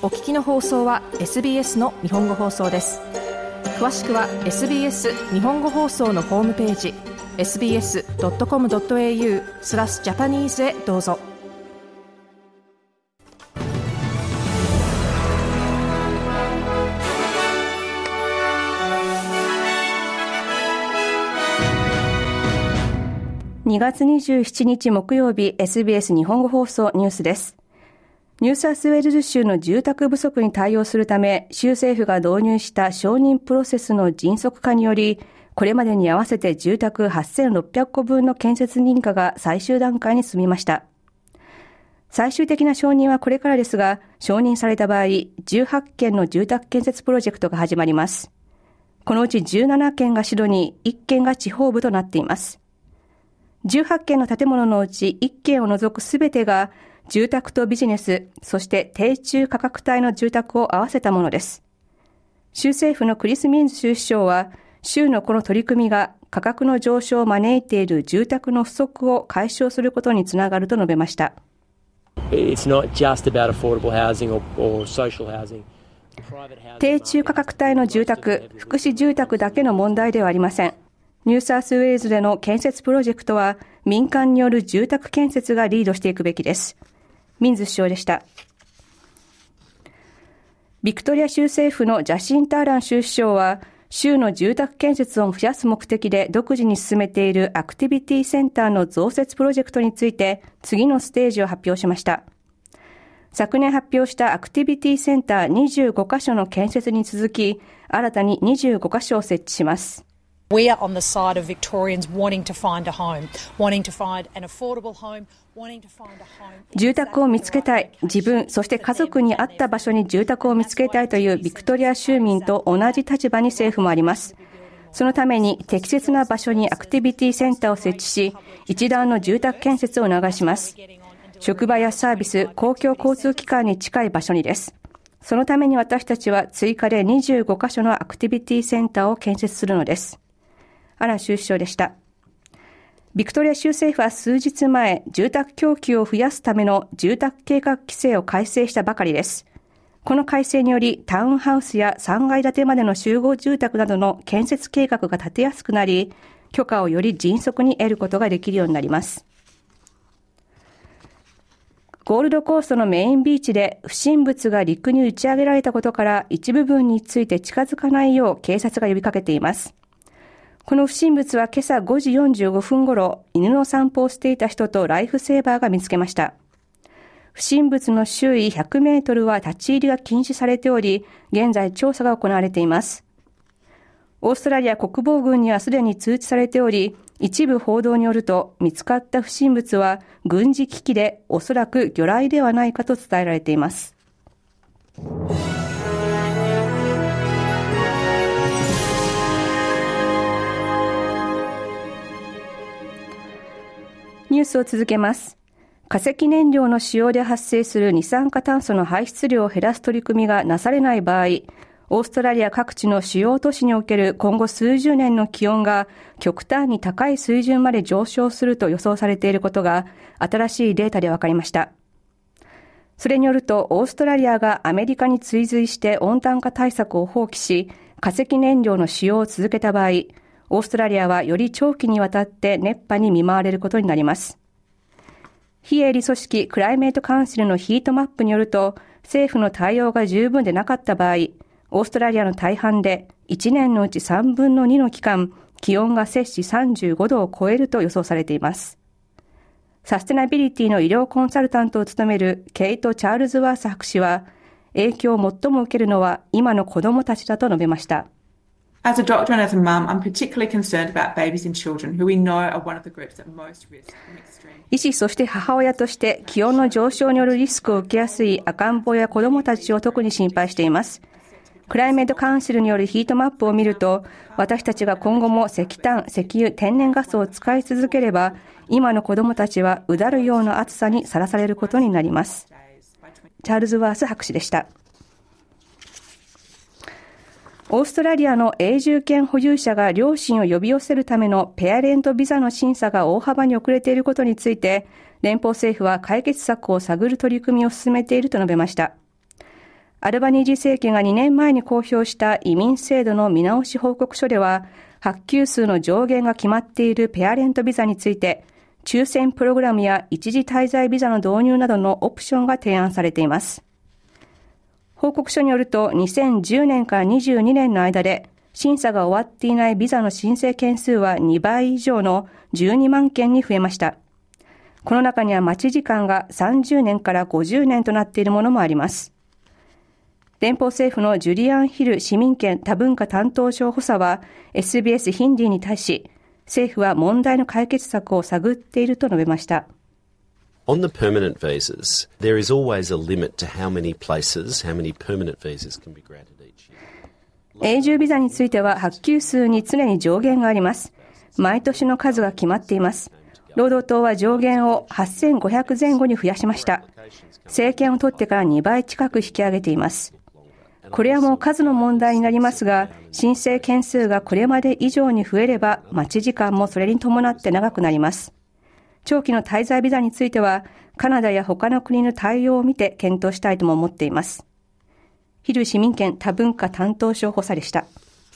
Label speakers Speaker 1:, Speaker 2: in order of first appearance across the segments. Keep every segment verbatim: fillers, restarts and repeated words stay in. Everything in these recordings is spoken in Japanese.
Speaker 1: お聞きの放送は エスビーエス の日本語放送です。詳しくは エスビーエス 日本語放送のホームページ エスビーエスドットコムドットエーユー スラスジャパニーズへどうぞ。
Speaker 2: にがつにじゅうしちにち木曜日、 エスビーエス 日本語放送ニュースです。ニューサウスウェールズ州の住宅不足に対応するため、州政府が導入した承認プロセスの迅速化により、これまでに合わせて住宅はっせんろっぴゃくこぶんの建設認可が最終段階に進みました。最終的な承認はこれからですが、承認された場合、じゅうはっけんの住宅建設プロジェクトが始まります。このうちじゅうななけんがシドニー、いっけんが地方部となっています。じゅうはっけんの建物のうちいっけんを除くすべてが住宅とビジネス、そして低中価格帯の住宅を合わせたものです。州政府のクリス・ミンズ州首相は、州のこの取り組みが価格の上昇を招いている住宅の不足を解消することにつながると述べました。
Speaker 3: It's not just about affordable housing or, or social housing.
Speaker 2: 低中価格帯の住宅、福祉住宅だけの問題ではありません。ニューサウスウェールズでの建設プロジェクトは民間による住宅建設がリードしていくべきです。ミンズ首相でした。ビクトリア州政府のジャシンタ・アラン州首相は、州の住宅建設を増やす目的で独自に進めているアクティビティセンターの増設プロジェクトについて次のステージを発表しました。昨年発表したアクティビティセンターにじゅうごかしょの建設に続き、新たににじゅうごかしょを設置します。
Speaker 4: We are on the side of Victorians wanting to find a home, wanting to find an affordable home, wanting to find a home.
Speaker 2: 住宅を見つけたい、自分、そして家族に合った場所に住宅を見つけたいというビクトリア州民と同じ立場に政府もあります。そのために適切な場所にアクティビティセンターを設置し、一段の住宅建設を促します。職場やサービス、公共交通機関に近い場所にです。そのために私たちは追加でにじゅうごかしょのアクティビティセンターを建設するのです。アラン州首相でした。ビクトリア州政府は数日前、住宅供給を増やすための住宅計画規制を改正したばかりです。この改正により、タウンハウスやさんがい建てまでの集合住宅などの建設計画が立てやすくなり、許可をより迅速に得ることができるようになります。ゴールドコーストのメインビーチで不審物が陸に打ち上げられたことから、一部分について近づかないよう警察が呼びかけています。この不審物は今朝ごじよんじゅうごふん頃、犬の散歩をしていた人とライフセーバーが見つけました。不審物の周囲ひゃくメートルは立ち入りが禁止されており、現在調査が行われています。オーストラリア国防軍にはすでに通知されており、一部報道によると見つかった不審物は軍事機器でおそらく魚雷ではないかと伝えられています。ニュースを続けます。化石燃料の使用で発生する二酸化炭素の排出量を減らす取り組みがなされない場合、オーストラリア各地の主要都市における今後数十年の気温が極端に高い水準まで上昇すると予想されていることが新しいデータで分かりました。それによると、オーストラリアがアメリカに追随して温暖化対策を放棄し、化石燃料の使用を続けた場合、オーストラリアはより長期にわたって熱波に見舞われることになります。非営利組織クライメートカウンシルのヒートマップによると、政府の対応が十分でなかった場合、オーストラリアの大半でいちねんのうちさんぶんのにの期間、気温が摂氏さんじゅうごどを超えると予想されています。サステナビリティの医療コンサルタントを務めるケイト・チャールズワース博士は、影響を最も受けるのは今の子供たちだと述べました。
Speaker 5: As a doctor and as a mum, I'm particularly concerned about babies and children who we know are one of the groups at most risk from extreme.
Speaker 2: 医師そして母親として気温の上昇によるリスクを受けやすい赤ん坊や子どもたちを特に心配しています。クライメートカウンシルによるヒートマップを見ると、私たちが今後も石炭、石油、天然ガスを使い続ければ、今の子どもたちはうだるような暑さにさらされることになります。チャールズワース博士でした。オーストラリアの永住権保有者が両親を呼び寄せるためのペアレントビザの審査が大幅に遅れていることについて、連邦政府は解決策を探る取り組みを進めていると述べました。 アルバニージー政権がにねんまえに公表した移民制度の見直し報告書では、発給数の上限が決まっているペアレントビザについて、抽選プログラムや一時滞在ビザの導入などのオプションが提案されています。報告書によると、にせんじゅうねんからにじゅうにねんの間で、審査が終わっていないビザの申請件数はにばい以上のじゅうにまんけんに増えました。この中には待ち時間がさんじゅうねんからごじゅうねんとなっているものもあります。連邦政府のジュリアン・ヒル市民権多文化担当省補佐は エスビーエス ヒンディに対し、政府は問題の解決策を探っていると述べました。
Speaker 6: On the permanent visas, there is always a limit to how many places, how many permanent visas can be granted each year.
Speaker 2: 永住ビザについては発給数に常に上限があります。毎年の数が決まっています。労働党は上限をはっせんごひゃくぜん後に増やしました。政権を取ってからにばい近く引き上げています。これはもう数の問題になりますが、申請件数がこれまで以上に増えれば、待ち時間もそれに伴って長くなります。長期の滞在ビザについては、カナダや他の国の対応を見て検討したいとも思っています。ヒル市民権多文化担当省補佐でした。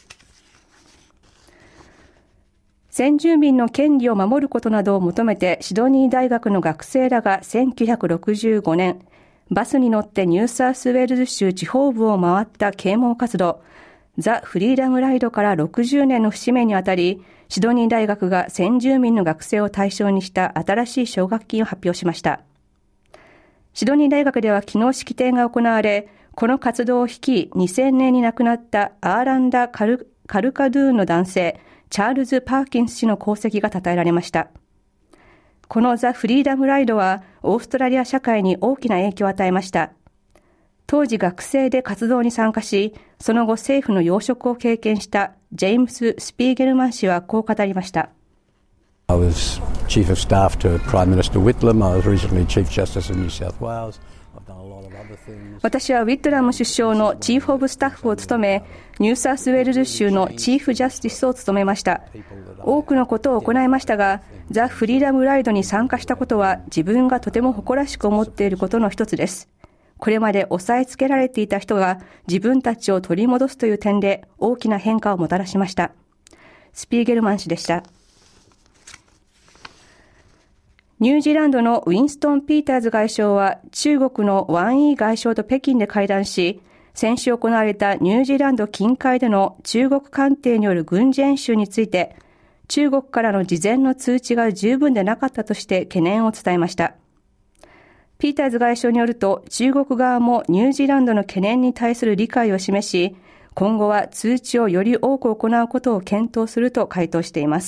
Speaker 2: 先住民の権利を守ることなどを求めてシドニー大学の学生らがせんきゅうひゃくろくじゅうごねん、バスに乗ってニューサウスウェールズ州地方部を回った啓蒙活動、ザ・フリーダム・ライドからろくじゅうねんの節目にあたり、シドニー大学が先住民の学生を対象にした新しい奨学金を発表しました。シドニー大学では昨日式典が行われ、この活動を率いにせんねんに亡くなったアーランダ・カル、カルカドゥーンの男性、チャールズ・パーキンス氏の功績が称えられました。このザ・フリーダム・ライドはオーストラリア社会に大きな影響を与えました。当時学生で活動に参加し、その後政府の要職を経験したジェームス・スピーゲルマン氏はこう語りました。
Speaker 7: I was Chief of Staff to Prime Minister Whitlam. I was recently Chief Justice in New South Wales.
Speaker 2: 私はウィットラム首相のチーフオブスタッフを務め、ニューサウスウェールズ州のチーフジャスティスを務めました。多くのことを行いましたが、ザ・フリーダム・ライドに参加したことは自分がとても誇らしく思っていることの一つです。これまで抑えつけられていた人が自分たちを取り戻すという点で大きな変化をもたらしました。スピーゲルマン氏でした。ニュージーランドのウィンストン・ピーターズ外相は中国のワン・イー外相と北京で会談し、先週行われたニュージーランド近海での中国艦艇による軍事演習について、中国からの事前の通知が十分でなかったとして懸念を伝えました。ピーターズ外相によると、中国側もニュージーランドの懸念に対する理解を示し、今後は通知をより多く行うことを検討すると回答しています。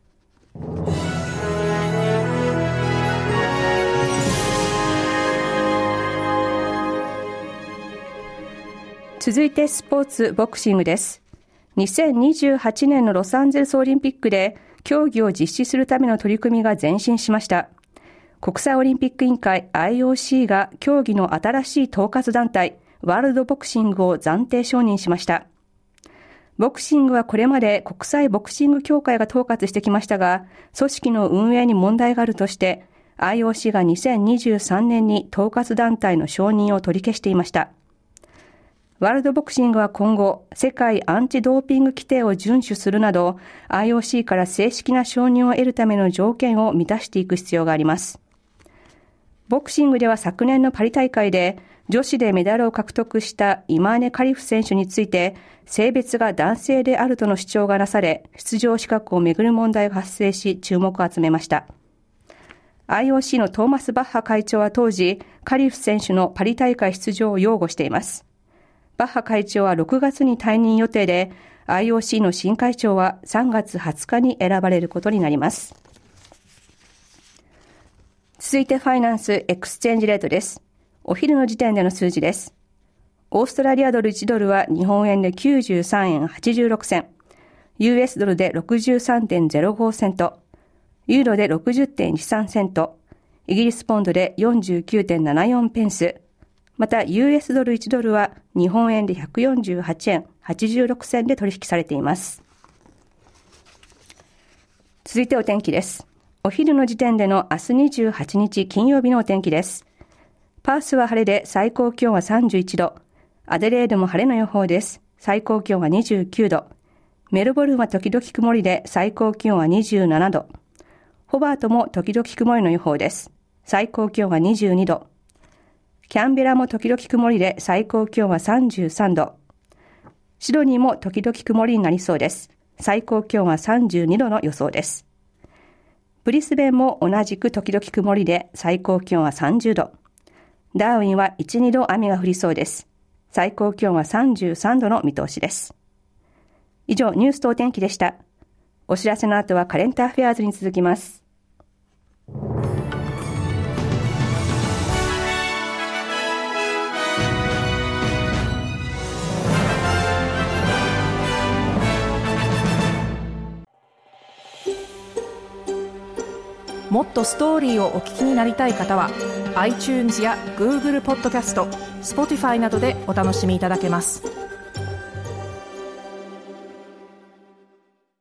Speaker 2: 続いてスポーツボクシングです。にせんにじゅうはちねんのロサンゼルスオリンピックで競技を実施するための取り組みが前進しました。国際オリンピック委員会 アイオーシー が競技の新しい統括団体ワールドボクシングを暫定承認しました。ボクシングはこれまで国際ボクシング協会が統括してきましたが、組織の運営に問題があるとして アイオーシー がにせんにじゅうさんねんに統括団体の承認を取り消していました。ワールドボクシングは今後、世界アンチドーピング規定を遵守するなど、アイオーシー から正式な承認を得るための条件を満たしていく必要があります。ボクシングでは昨年のパリ大会で、女子でメダルを獲得したイマーネ・カリフ選手について、性別が男性であるとの主張がなされ、出場資格をめぐる問題が発生し、注目を集めました。アイオーシー のトーマス・バッハ会長は当時、カリフ選手のパリ大会出場を擁護しています。バッハ会長はろくがつに退任予定で、アイオーシー の新会長はさんがつはつかに選ばれることになります。続いてファイナンスエクスチェンジレートです。お昼の時点での数字です。オーストラリアドルいちドルは日本円できゅうじゅうさんえんはちじゅうろくせん、ユーエス ドルで ろくじゅうさんてんゼロご セント、ユーロで ろくじゅってんいちさん セント、イギリスポンドで よんじゅうきゅうてんななよん ペンス、また ユーエス ドルいちドルは日本円でひゃくよんじゅうはちえんはちじゅうろくせんで取引されています。続いてお天気です。お昼の時点での明日にじゅうはちにち金曜日のお天気です。パースは晴れで最高気温はさんじゅういちど、 アデレードも晴れの予報です。最高気温はにじゅうきゅうど。メルボルンは時々曇りで最高気温はにじゅうななど。ホバートも時々曇りの予報です。最高気温はにじゅうにど。キャンベラも時々曇りで最高気温はさんじゅうさんど。シドニーも時々曇りになりそうです。最高気温はさんじゅうにどの予想です。ブリスベンも同じく時々曇りで最高気温はさんじゅうど。ダーウィンはいち、にど雨が降りそうです。最高気温はさんじゅうさんどの見通しです。以上、ニュースとお天気でした。お知らせの後はカレントアフェアーズに続きます。
Speaker 1: もっとストーリーをお聞きになりたい方は iTunes や Google ポッドキャスト、Spotify などでお楽しみいただけます。